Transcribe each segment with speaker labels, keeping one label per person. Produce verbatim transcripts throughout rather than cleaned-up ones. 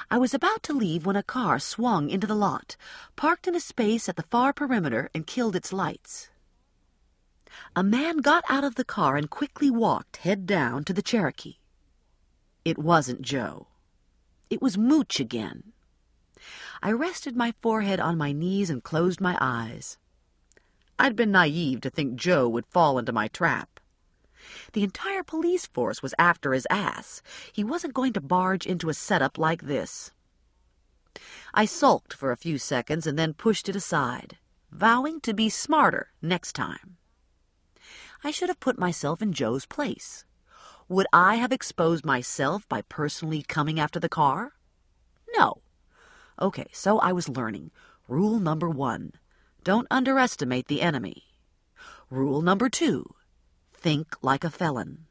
Speaker 1: I was about to leave when a car swung into the lot, parked in a space at the far perimeter, and killed its lights. A man got out of the car and quickly walked, head down, to the Cherokee. It wasn't Joe. It was Mooch again. I rested my forehead on my knees and closed my eyes. I'd been naive to think Joe would fall into my trap. The entire police force was after his ass. He wasn't going to barge into a setup like this. I sulked for a few seconds and then pushed it aside, vowing to be smarter next time. I should have put myself in Joe's place. Would I have exposed myself by personally coming after the car? No. Okay, so I was learning. Rule number one, don't underestimate the enemy. Rule number two, think like a felon.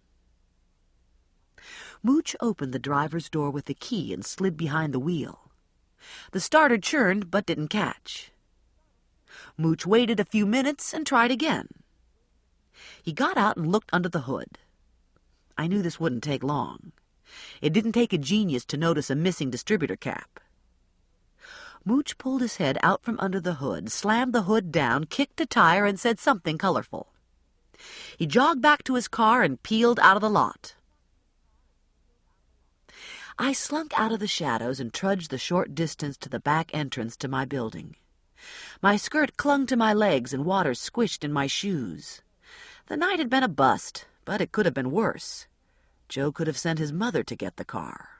Speaker 1: Mooch opened the driver's door with the key and slid behind the wheel. The starter churned but didn't catch. Mooch waited a few minutes and tried again. He got out and looked under the hood. I knew this wouldn't take long. It didn't take a genius to notice a missing distributor cap. Mooch pulled his head out from under the hood, slammed the hood down, kicked a tire, and said something colorful. He jogged back to his car and peeled out of the lot. I slunk out of the shadows and trudged the short distance to the back entrance to my building. My skirt clung to my legs and water squished in my shoes. The night had been a bust, but it could have been worse. Joe could have sent his mother to get the car.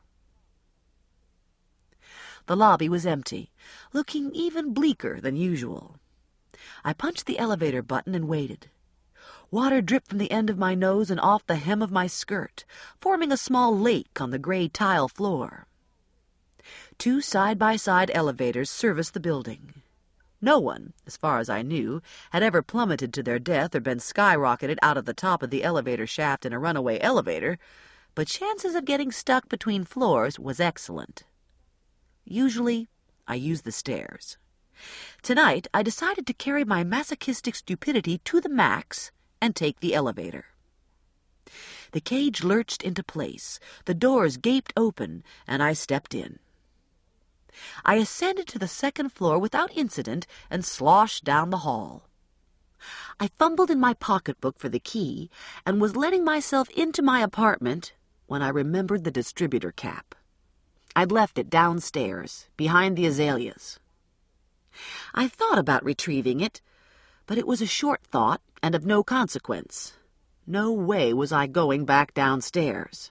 Speaker 1: The lobby was empty, looking even bleaker than usual. I punched the elevator button and waited. Water dripped from the end of my nose and off the hem of my skirt, forming a small lake on the gray tile floor. Two side-by-side elevators serviced the building. No one, as far as I knew, had ever plummeted to their death or been skyrocketed out of the top of the elevator shaft in a runaway elevator, but chances of getting stuck between floors was excellent. Usually, I used the stairs. Tonight, I decided to carry my masochistic stupidity to the max and take the elevator. The cage lurched into place, the doors gaped open, and I stepped in. I ascended to the second floor without incident and sloshed down the hall. I fumbled in my pocketbook for the key and was letting myself into my apartment when I remembered the distributor cap. I'd left it downstairs, behind the azaleas. I thought about retrieving it, but it was a short thought and of no consequence. No way was I going back downstairs.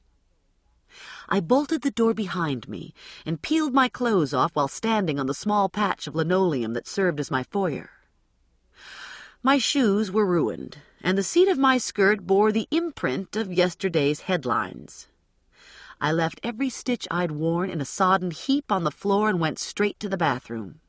Speaker 1: I bolted the door behind me and peeled my clothes off while standing on the small patch of linoleum that served as my foyer. My shoes were ruined, and the seat of my skirt bore the imprint of yesterday's headlines. I left every stitch I'd worn in a sodden heap on the floor and went straight to the bathroom.